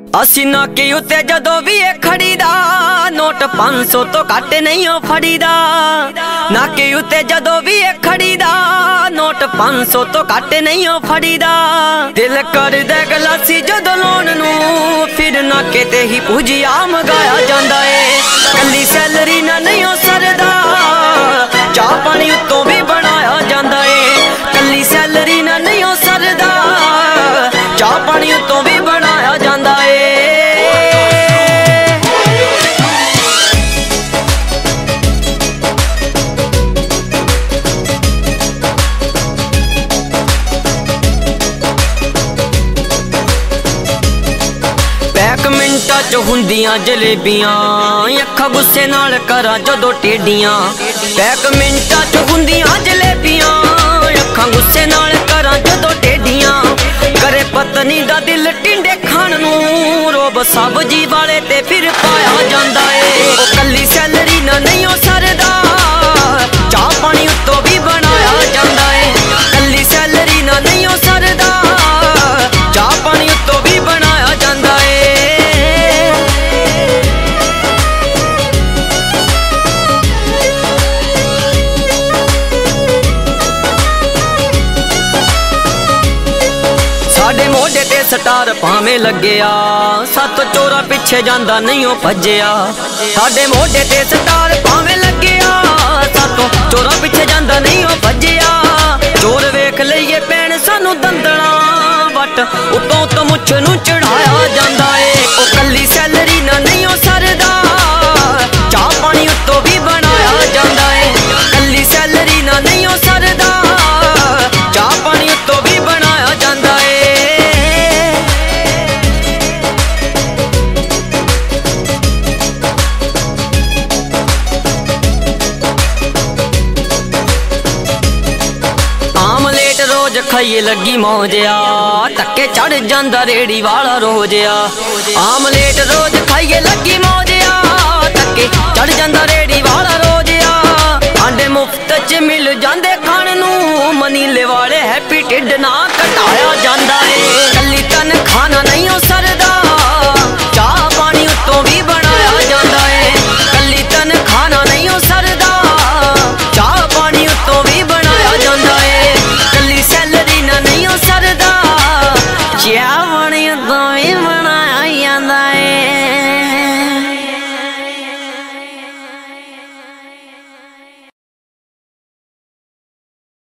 ਅਸੀਂ ਨਾਕੇ ਉੱਤੇ ਜਦੋਂ ਵੀ ਇਹ ਖੜੀਦਾ ਨੋਟ 500 ਤੋਂ ਘੱਟ ਨਹੀਂ ਉਹ ਫੜੀਦਾ। ਨਾਕੇ ਉੱਤੇ ਜਦੋਂ ਵੀ ਇਹ ਖੜੀਦਾ ਨੋਟ 500 ਤੋਂ ਘੱਟ ਨਹੀਂ ਉਹ ਫੜੀਦਾ। ਦਿਲ ਕਰਦਾ ਗਲਾਸੀ ਜਦੋਂ ਲਾਉਣ ਨੂੰ ਫਿਰ ਨਾਕੇ ਤੇ ਹੀ ਭੁਜੀਆ ਮੰਗਾਇਆ ਜਾਂਦਾ ਏ। ਕੱਲੀ ਸੈਲਰੀ ਨਾਲ ਨਹੀਂ ਉਹ ਸਰਦਾ ਚਾਹ ਪਾਣੀ ਉੱਤੋਂ ਵੀ ਬਣਾਇਆ ਜਾਂਦਾ ਏ। ਕੱਲੀ ਸੈਲਰੀ ਨਾਲ ਨਹੀਂ ਉਹ ਸਰਦਾ ਚਾਹ ਪਾਣੀ ਉੱਤੋਂ ਵੀ ਬਣਾਇਆ ਜਾਂਦਾ ਏ। ਪੈਕ ਮਿੰਟਾਂ ਚ ਹੁੰਦੀਆਂ ਜਲੇਬੀਆਂ ਅੱਖਾਂ ਗੁੱਸੇ ਨਾਲ ਕਰਾਂ ਜਦੋਂ ਟੇਡੀਆਂ। ਪੈਕ ਮਿੰਟਾਂ ਚ ਹੁੰਦੀਆਂ ਜਲੇਬੀਆਂ ਅੱਖਾਂ ਗੁੱਸੇ ਨਾਲ ਕਰਾਂ ਜਦੋਂ ਟੇਡੀਆਂ। ਕਰੇ ਪਤਨੀ ਦਾ ਦਿਲ ਟਿੰਡੇ ਖਾਣ ਨੂੰ ਰੋਬ ਸਬਜੀ ਵਾਲੇ ਤੇ ਫਿਰ ਪਾਇਆ ਜਾਂਦਾ ਏ। ਉਹ ਕੱਲੀ ਸੈਲਰੀ ਨਾਲ ਨਹੀਂ ਉਹ ਸਰਦਾ ਚਾਹ ਪਾਣੀ ਉੱਤੋਂ ਵੀ ਬਣਾਇਆ ਜਾਂਦਾ ਏ। ਕੱਲੀ ਸੈਲਰੀ ਨਾਲ ਨਹੀਂ ਉਹ ਸਰਦਾ ਚਾਹ ਪਾਣੀ ਉੱਤੋਂ ਵੀ ਬਣਾਇਆ ਜਾਂਦਾ ਏ। ਸਾਡੇ ਮੋਢੇ ਤੇ ਸਟਾਰ ਭਾਵੇਂ ਲੱਗਿਆ ਸੱਤ ਚੋਰਾਂ ਪਿੱਛੇ ਜਾਂਦਾ ਨਹੀਂ ਉਹ ਭੱਜਿਆ। ਸਾਡੇ ਮੋਢੇ ਤੇ ਸਟਾਰ ਭਾਵੇਂ ਲੱਗਿਆ ਸੱਤ ਚੋਰਾਂ ਪਿੱਛੇ ਜਾਂਦਾ ਨਹੀਂ ਉਹ ਭੱਜਿਆ। ਚੋਰ ਵੇਖ ਲਈਏ ਪੈਣ ਸਾਨੂੰ ਦੰਦਣਾ ਵੱਟ ਉੱਤੋਂ ਤੋਂ ਮੁੱਛ ਨੂੰ ਚੜਾਇਆ ਜਾਂਦਾ ਏ। ਉਹ ਕੱਲੀ ਸੈਲਰੀ ਨਾਲ ਨਹੀਂ ਉਹ ਸਰਦਾ ਚਾਹ ਪਾਣੀ ਉੱਤੋਂ ਵੀ ਬਣਾਇਆ ਜਾਂਦਾ ਏ। ਕੱਲੀ ਸੈਲਰੀ ਨਾਲ ਨਹੀਂ ਉਹ ਸਰਦਾ ਚਾਹ ਪਾਣੀ ਉੱਤੋਂ ਵੀ ਬਣਾਇਆ ਜਾਂਦਾ ਏ। ਆਮਲੇਟ ਰੋਜ਼ ਖਾਈਏ ਲੱਗੀ ਮੌਜਿਆ ਧੱਕੇ ਚੜ ਜਾਂਦਾ ਰੇੜੀ ਵਾਲਾ ਰੋਜਿਆ। ਆਮਲੇਟ ਰੋਜ਼ ਖਾਈਏ ਲੱਗੀ ਮੌਜਿਆ ਧੱਕੇ ਚੜ ਜਾਂਦਾ ਰੇੜੀ ਵਾਲਾ ਰੋਜਿਆ। ਆਂਡੇ ਮੁਫਤ ਚ ਮਿਲ ਜਾਂਦੇ ਖਾਣ ਨੂੰ ਮਨੀਲੇ ਵਾਲੇ ਹੈਪੀ ਢਿੱਡ ਨਾ